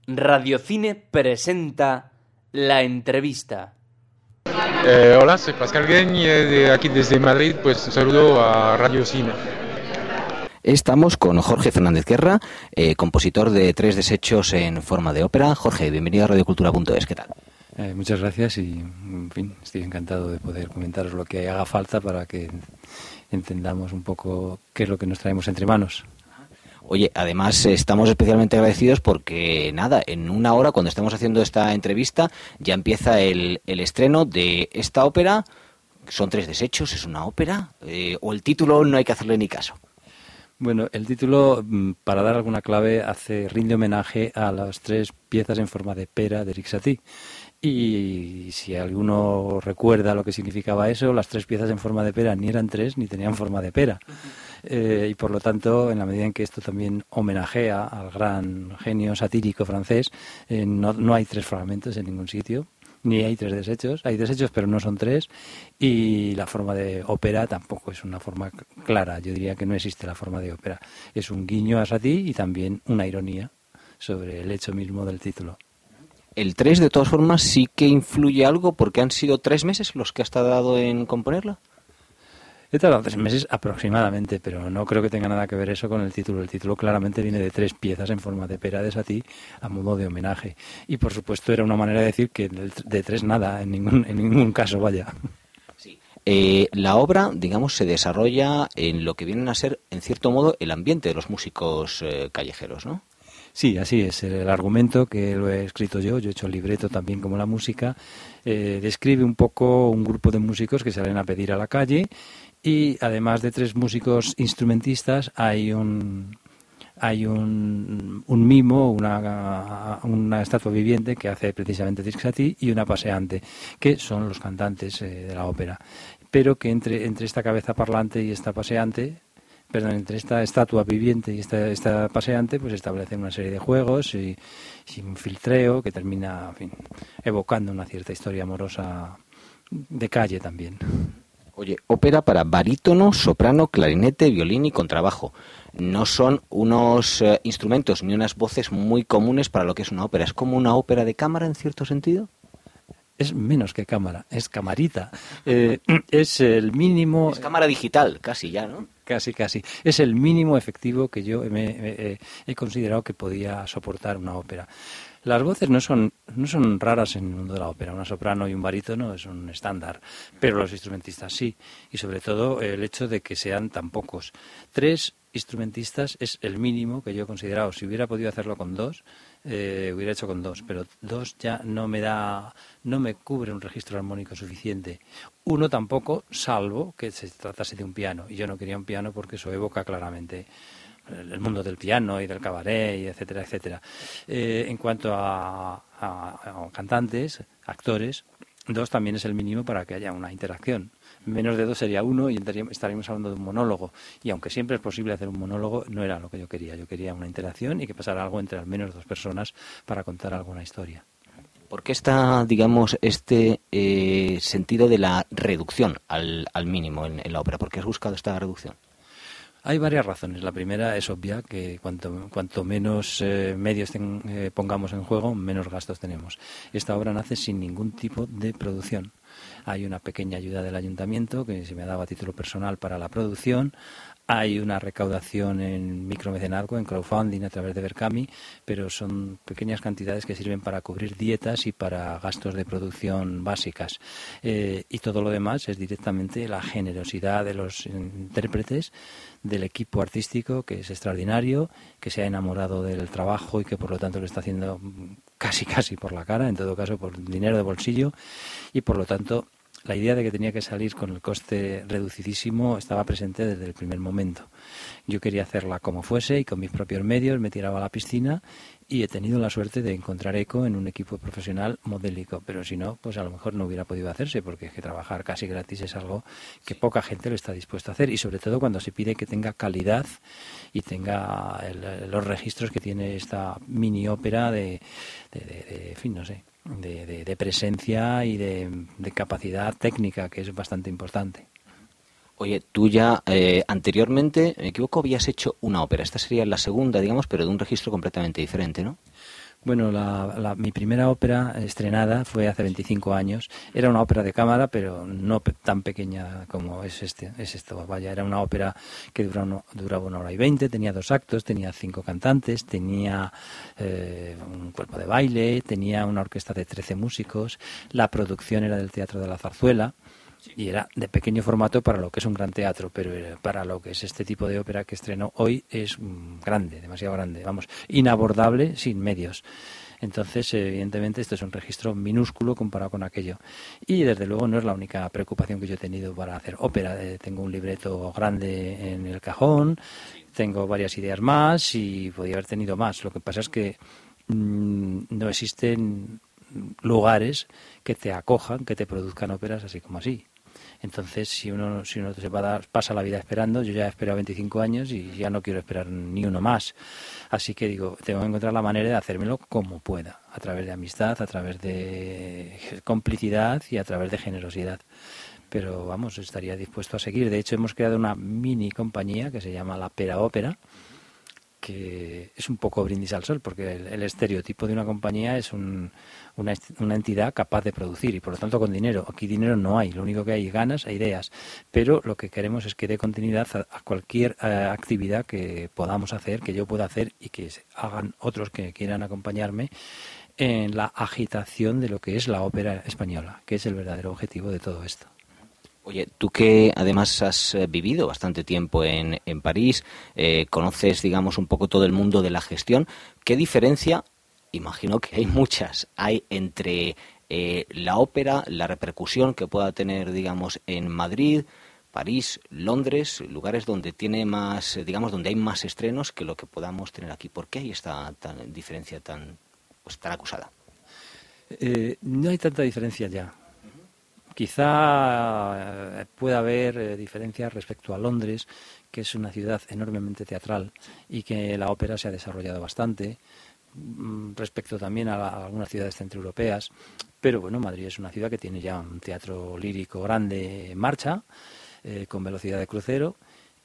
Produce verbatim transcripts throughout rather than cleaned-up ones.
Radiocine presenta La Entrevista. Eh, hola, soy Pascal Gueñ, eh, de aquí desde Madrid, pues un saludo a Radiocine. Estamos con Jorge Fernández Guerra, eh, compositor de Tres Desechos en forma de ópera. Jorge, bienvenido a radiocultura punto es, ¿qué tal? Eh, muchas gracias y, en fin, estoy encantado de poder comentaros lo que haga falta para que entendamos un poco qué es lo que nos traemos entre manos. Oye, además estamos especialmente agradecidos porque, nada, en una hora, cuando estemos haciendo esta entrevista, ya empieza el, el estreno de esta ópera. ¿Son tres desechos? ¿Es una ópera? Eh, ¿O el título no hay que hacerle ni caso? Bueno, el título, para dar alguna clave, hace rinde homenaje a las tres piezas en forma de pera de Erik Satie. Y si alguno recuerda lo que significaba eso, las tres piezas en forma de pera ni eran tres ni tenían forma de pera. Eh, y por lo tanto, en la medida en que esto también homenajea al gran genio satírico francés, eh, no, no hay tres fragmentos en ningún sitio, ni hay tres desechos. Hay desechos, pero no son tres. Y la forma de ópera tampoco es una forma clara. Yo diría que no existe la forma de ópera. Es un guiño a Satie y también una ironía sobre el hecho mismo del título. El tres, de todas formas, sí que influye algo porque han sido tres meses los que has tardado en componerla. He tardado tres meses aproximadamente, pero no creo que tenga nada que ver eso con el título. El título claramente viene de tres piezas en forma de pera de Satie a modo de homenaje. Y por supuesto era una manera de decir que de tres nada, en ningún, en ningún caso, vaya. Sí. Eh, la obra, digamos, se desarrolla en lo que vienen a ser, en cierto modo, el ambiente de los músicos eh, callejeros, ¿no? Sí, así es. El argumento, que lo he escrito yo, yo he hecho el libreto también como la música, eh, describe un poco un grupo de músicos que salen a pedir a la calle y además de tres músicos instrumentistas hay un hay un, un mimo, una, una estatua viviente que hace precisamente Erik Satie y una paseante, que son los cantantes eh, de la ópera. Pero que entre, entre esta cabeza parlante y esta paseante... Perdón, entre esta estatua viviente y esta, esta paseante, pues establecen una serie de juegos y, y un filtreo que termina, en fin, evocando una cierta historia amorosa de calle también. Oye, ópera para barítono, soprano, clarinete, violín y contrabajo. No son unos eh, instrumentos ni unas voces muy comunes para lo que es una ópera. ¿Es como una ópera de cámara en cierto sentido? Es menos que cámara, es camarita. Eh, es el mínimo... Es cámara digital, casi ya, ¿no? Casi, casi. Es el mínimo efectivo que yo me, me, he, he considerado que podía soportar una ópera. Las voces no son, no son raras en el mundo de la ópera. Una soprano y un barítono es un estándar, pero los instrumentistas sí. Y sobre todo el hecho de que sean tan pocos. Tres instrumentistas es el mínimo que yo he considerado. Si hubiera podido hacerlo con dos, eh, hubiera hecho con dos, pero dos ya no me da, no me cubre un registro armónico suficiente. Uno tampoco, salvo que se tratase de un piano. Y yo no quería un piano porque eso evoca claramente el mundo del piano y del cabaret, y etcétera, etcétera. Eh, en cuanto a, a, a cantantes, actores, dos también es el mínimo para que haya una interacción. Menos de dos sería uno y estaríamos hablando de un monólogo. Y aunque siempre es posible hacer un monólogo, no era lo que yo quería. Yo quería una interacción y que pasara algo entre al menos dos personas para contar alguna historia. ¿Por qué está, digamos, este eh, sentido de la reducción al, al mínimo en, en la ópera? ¿Por qué has buscado esta reducción? Hay varias razones. La primera es obvia, que cuanto, cuanto menos eh, medios ten, eh, pongamos en juego, menos gastos tenemos. Esta obra nace sin ningún tipo de producción. Hay una pequeña ayuda del ayuntamiento que se me ha dado a título personal para la producción. Hay una recaudación en micromecenazgo, en crowdfunding a través de Berkami, pero son pequeñas cantidades que sirven para cubrir dietas y para gastos de producción básicas. Eh, y todo lo demás es directamente la generosidad de los intérpretes, del equipo artístico, que es extraordinario, que se ha enamorado del trabajo y que por lo tanto lo está haciendo casi casi por la cara, en todo caso por dinero de bolsillo, y por lo tanto la idea de que tenía que salir con el coste reducidísimo estaba presente desde el primer momento. Yo quería hacerla como fuese y con mis propios medios me tiraba a la piscina y he tenido la suerte de encontrar eco en un equipo profesional modélico, pero si no, pues a lo mejor no hubiera podido hacerse, porque es que trabajar casi gratis es algo que poca gente lo está dispuesta a hacer, y sobre todo cuando se pide que tenga calidad y tenga el, los registros que tiene esta mini ópera de, de, de, de en fin, no sé, de, de, de presencia y de, de capacidad técnica, que es bastante importante. Oye, tú ya eh, anteriormente, me equivoco, habías hecho una ópera. Esta sería la segunda, digamos, pero de un registro completamente diferente, ¿no? Bueno, la, la, mi primera ópera estrenada fue hace veinticinco años. Era una ópera de cámara, pero no pe tan pequeña como es este, es esto. Vaya, era una ópera que duraba, una, duraba una hora y veinte, tenía dos actos, tenía cinco cantantes, tenía eh, un cuerpo de baile, tenía una orquesta de trece músicos. La producción era del Teatro de la Zarzuela. Y era de pequeño formato para lo que es un gran teatro, pero para lo que es este tipo de ópera que estrenó hoy es grande, demasiado grande, vamos, inabordable sin medios. Entonces, evidentemente, esto es un registro minúsculo comparado con aquello. Y, desde luego, no es la única preocupación que yo he tenido para hacer ópera. Eh, tengo un libreto grande en el cajón, tengo varias ideas más y podría haber tenido más. Lo que pasa es que mmm, no existen lugares que te acojan, que te produzcan óperas así como así. Entonces, si uno si uno se va a dar, pasa la vida esperando, yo ya he esperado veinticinco años y ya no quiero esperar ni uno más. Así que digo, tengo que encontrar la manera de hacérmelo como pueda, a través de amistad, a través de complicidad y a través de generosidad. Pero vamos, estaría dispuesto a seguir. De hecho, hemos creado una mini compañía que se llama La Pera Ópera, que es un poco brindis al sol, porque el, el estereotipo de una compañía es un, una, una entidad capaz de producir y, por lo tanto, con dinero. Aquí dinero no hay, lo único que hay es ganas e ideas, pero lo que queremos es que dé continuidad a, a cualquier uh, actividad que podamos hacer, que yo pueda hacer y que hagan otros que quieran acompañarme en la agitación de lo que es la ópera española, que es el verdadero objetivo de todo esto. Oye, tú que además has vivido bastante tiempo en, en París, eh, conoces, digamos, un poco todo el mundo de la gestión, ¿qué diferencia, imagino que hay muchas, hay entre eh, la ópera, la repercusión que pueda tener, digamos, en Madrid, París, Londres, lugares donde tiene más, digamos, donde hay más estrenos que lo que podamos tener aquí? ¿Por qué hay esta tan, diferencia tan, pues, tan acusada? Eh, no hay tanta diferencia ya. Quizá eh, pueda haber eh, diferencias respecto a Londres, que es una ciudad enormemente teatral y que la ópera se ha desarrollado bastante, respecto también a, la, a algunas ciudades centroeuropeas. Pero bueno, Madrid es una ciudad que tiene ya un teatro lírico grande en marcha, eh, con velocidad de crucero,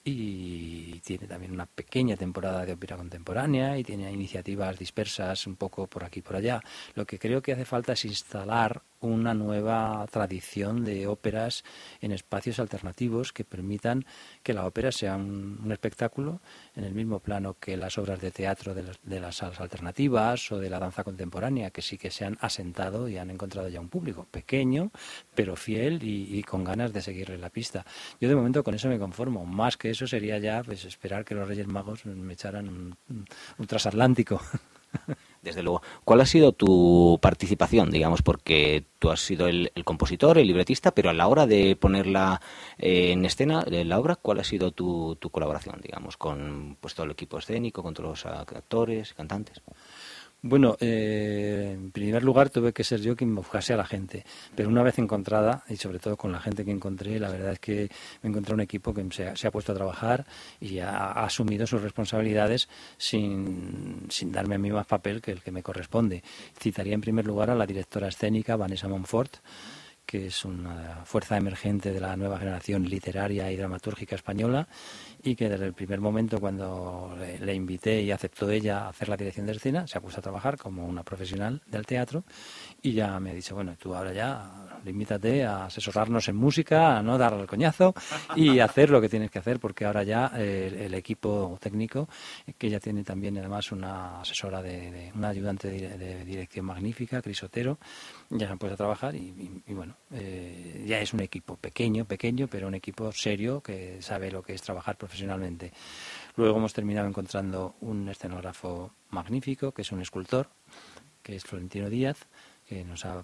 y tiene también una pequeña temporada de ópera contemporánea y tiene iniciativas dispersas un poco por aquí y por allá. Lo que creo que hace falta es instalar una nueva tradición de óperas en espacios alternativos que permitan que la ópera sea un, un espectáculo en el mismo plano que las obras de teatro de las, de las salas alternativas o de la danza contemporánea, que sí que se han asentado y han encontrado ya un público pequeño, pero fiel y, y con ganas de seguirle la pista. Yo de momento con eso me conformo. Más que eso sería ya pues esperar que los Reyes Magos me echaran un, un transatlántico. Desde luego. ¿Cuál ha sido tu participación, digamos, porque tú has sido el, el compositor, el libretista, pero a la hora de ponerla eh, en escena, la obra, ¿cuál ha sido tu, tu colaboración, digamos, con pues todo el equipo escénico, con todos los actores, cantantes? Bueno, eh, en primer lugar tuve que ser yo quien buscase a la gente, pero una vez encontrada, y sobre todo con la gente que encontré, la verdad es que me encontré un equipo que se ha, se ha puesto a trabajar y ha, ha asumido sus responsabilidades sin, sin darme a mí más papel que el que me corresponde. Citaría en primer lugar a la directora escénica, Vanessa Montfort, que es una fuerza emergente de la nueva generación literaria y dramatúrgica española, y que desde el primer momento, cuando le, le invité y aceptó ella a hacer la dirección de escena, se ha puesto a trabajar como una profesional del teatro y ya me ha dicho, bueno, tú ahora ya limítate a asesorarnos en música, a no darle el coñazo y hacer lo que tienes que hacer, porque ahora ya el, el equipo técnico, que ella tiene también además una asesora, de, de una ayudante de, de dirección magnífica, Cris Otero, ya se han puesto a trabajar y, y, y bueno, eh, ya es un equipo pequeño, pequeño, pero un equipo serio que sabe lo que es trabajar profesionalmente. Luego hemos terminado encontrando un escenógrafo magnífico, que es un escultor, que es Florentino Díaz, que nos ha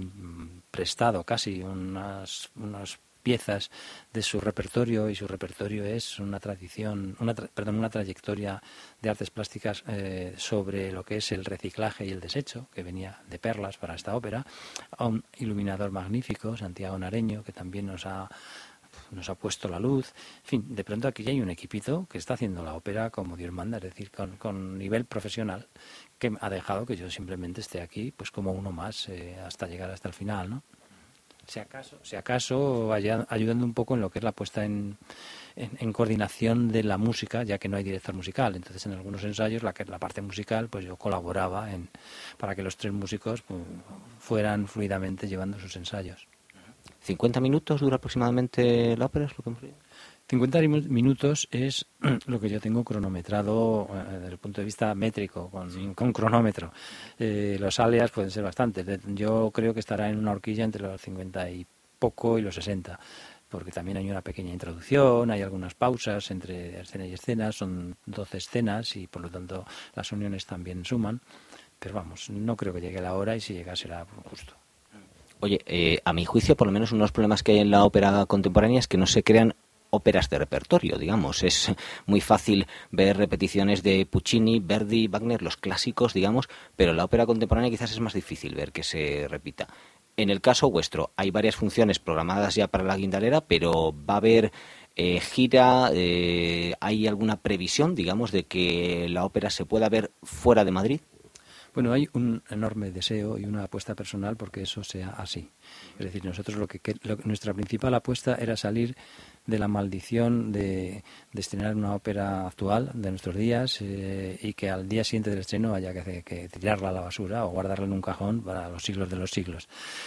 prestado casi unas, unas piezas de su repertorio, y su repertorio es una tradición, una tra perdón, una trayectoria de artes plásticas eh, sobre lo que es el reciclaje y el desecho, que venía de perlas para esta ópera, a un iluminador magnífico, Santiago Nareño, que también nos ha nos ha puesto la luz. En fin, de pronto aquí ya hay un equipito que está haciendo la ópera como Dios manda, es decir, con, con nivel profesional, que ha dejado que yo simplemente esté aquí pues como uno más eh, hasta llegar hasta el final, ¿no? Si acaso, si acaso vaya ayudando un poco en lo que es la puesta en, en, en coordinación de la música, ya que no hay director musical. Entonces, en algunos ensayos, la, que, la parte musical, pues yo colaboraba en, para que los tres músicos pues, fueran fluidamente llevando sus ensayos. ¿cincuenta minutos dura aproximadamente la ópera? ¿Es lo que hemos dicho? cincuenta minutos es lo que yo tengo cronometrado eh, desde el punto de vista métrico, con, con cronómetro. Eh, los alias pueden ser bastantes. Yo creo que estará en una horquilla entre los cincuenta y poco y los sesenta, porque también hay una pequeña introducción, hay algunas pausas entre escena y escena, son doce escenas y por lo tanto las uniones también suman. Pero vamos, no creo que llegue la hora y si llega será justo. Oye, eh, a mi juicio, por lo menos uno de los problemas que hay en la ópera contemporánea es que no se crean óperas de repertorio, digamos. Es muy fácil ver repeticiones de Puccini, Verdi, Wagner, los clásicos, digamos, pero la ópera contemporánea quizás es más difícil ver que se repita. En el caso vuestro, hay varias funciones programadas ya para la Guindalera, pero ¿va a haber eh, gira? Eh, ¿Hay alguna previsión, digamos, de que la ópera se pueda ver fuera de Madrid? Bueno, hay un enorme deseo y una apuesta personal porque eso sea así. Es decir, nosotros lo que, lo, nuestra principal apuesta era salir de la maldición de, de estrenar una ópera actual de nuestros días eh, y que al día siguiente del estreno haya que, que tirarla a la basura o guardarla en un cajón para los siglos de los siglos.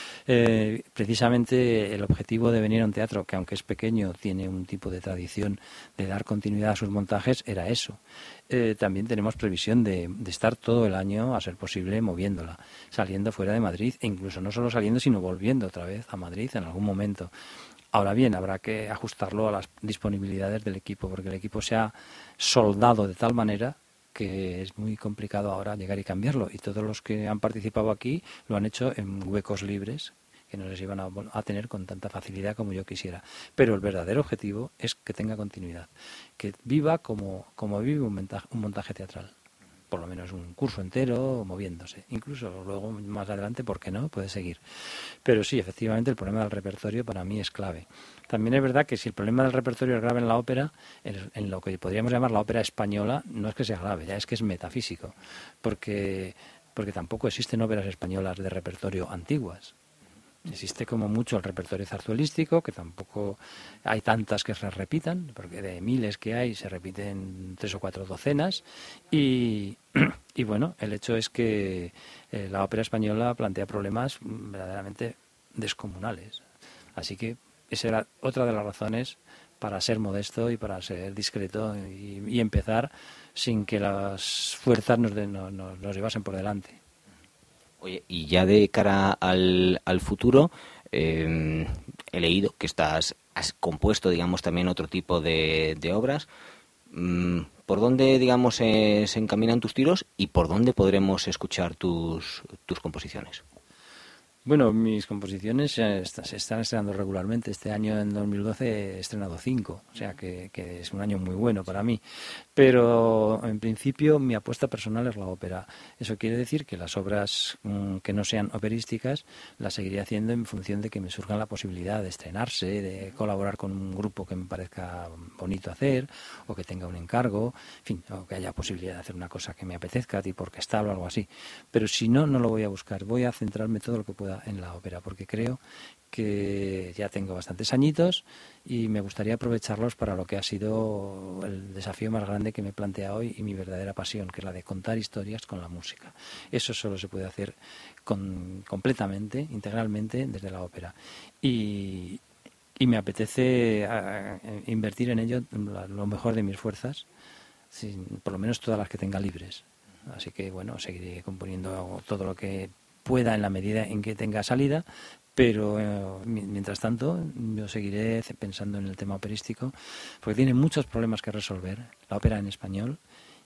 Eh, precisamente el objetivo de venir a un teatro que, aunque es pequeño, tiene un tipo de tradición de dar continuidad a sus montajes, era eso. Eh, también tenemos previsión de, de estar todo el año, a ser posible, moviéndola, saliendo fuera de Madrid, e incluso no solo saliendo, sino volviendo otra vez a Madrid en algún momento. Ahora bien, habrá que ajustarlo a las disponibilidades del equipo, porque el equipo se ha soldado de tal manera que es muy complicado ahora llegar y cambiarlo. Y todos los que han participado aquí lo han hecho en huecos libres, que no les iban a, a tener con tanta facilidad como yo quisiera. Pero el verdadero objetivo es que tenga continuidad, que viva como, como vive un montaje, un montaje teatral. Por lo menos un curso entero moviéndose. Incluso luego, más adelante, ¿por qué no? Puede seguir. Pero sí, efectivamente, el problema del repertorio para mí es clave. También es verdad que si el problema del repertorio es grave en la ópera, en, en lo que podríamos llamar la ópera española, no es que sea grave, ya es que es metafísico. Porque, porque tampoco existen óperas españolas de repertorio antiguas. Existe como mucho el repertorio zarzuelístico, que tampoco hay tantas que se repitan, porque de miles que hay se repiten tres o cuatro docenas. Y, y bueno, el hecho es que eh, la ópera española plantea problemas verdaderamente descomunales. Así que esa era otra de las razones para ser modesto y para ser discreto y, y empezar sin que las fuerzas nos, de, nos, nos, nos llevasen por delante. Oye, y ya de cara al, al futuro, eh, he leído que estás, has compuesto, digamos, también otro tipo de, de obras. ¿Por dónde, digamos, eh, se encaminan tus tiros y por dónde podremos escuchar tus, tus composiciones? Bueno, mis composiciones se están estrenando regularmente. Este año, en dos mil doce, he estrenado cinco, o sea que, que es un año muy bueno para mí. Pero, en principio, mi apuesta personal es la ópera. Eso quiere decir que las obras mmm, que no sean operísticas las seguiré haciendo en función de que me surja la posibilidad de estrenarse, de colaborar con un grupo que me parezca bonito hacer, o que tenga un encargo, en fin, o que haya posibilidad de hacer una cosa que me apetezca, tipo orquestal o algo así. Pero si no, no lo voy a buscar. Voy a centrarme todo lo que pueda en la ópera, porque creo que ya tengo bastantes añitos y me gustaría aprovecharlos para lo que ha sido el desafío más grande que me plantea hoy y mi verdadera pasión, que es la de contar historias con la música. Eso solo se puede hacer con, completamente, integralmente, desde la ópera. Y, y me apetece a, a, invertir en ello lo mejor de mis fuerzas, sin, por lo menos todas las que tenga libres. Así que, bueno, seguiré componiendo todo lo que pueda en la medida en que tenga salida, pero eh, mientras tanto yo seguiré pensando en el tema operístico, porque tiene muchos problemas que resolver, la ópera en español,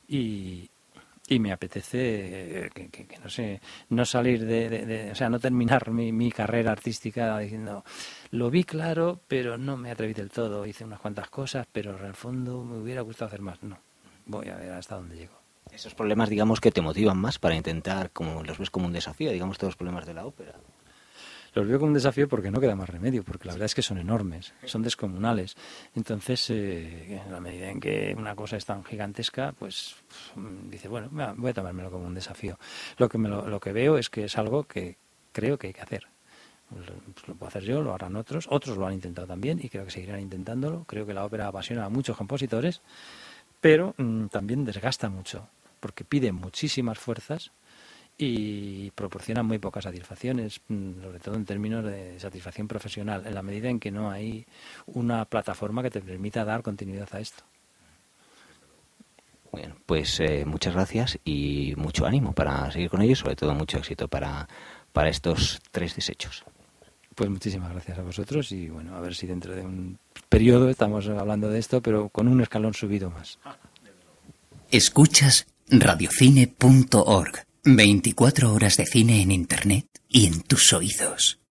y, y me apetece eh, que, que, que no sé, no salir de, de, de o sea, no terminar mi, mi carrera artística diciendo, lo vi claro, pero no me atreví del todo, hice unas cuantas cosas, pero en el fondo me hubiera gustado hacer más. No, voy a ver hasta dónde llego. Esos problemas, digamos, que te motivan más para intentar, como los ves como un desafío, digamos, todos los problemas de la ópera. Los veo como un desafío porque no queda más remedio, porque la verdad es que son enormes, son descomunales. Entonces, eh, en la medida en que una cosa es tan gigantesca, pues dice, bueno, voy a tomármelo como un desafío. Lo que, me lo, lo que veo es que es algo que creo que hay que hacer. Pues lo puedo hacer yo, lo harán otros, otros lo han intentado también y creo que seguirán intentándolo. Creo que la ópera apasiona a muchos compositores, pero mmm, también desgasta mucho, porque pide muchísimas fuerzas y proporciona muy pocas satisfacciones, sobre todo en términos de satisfacción profesional, en la medida en que no hay una plataforma que te permita dar continuidad a esto. Bueno, pues eh, muchas gracias y mucho ánimo para seguir con ello, sobre todo mucho éxito para, para estos tres desechos. Pues muchísimas gracias a vosotros y bueno, a ver si dentro de un periodo estamos hablando de esto, pero con un escalón subido más. Escuchas radiocine punto org, veinticuatro horas de cine en Internet y en tus oídos.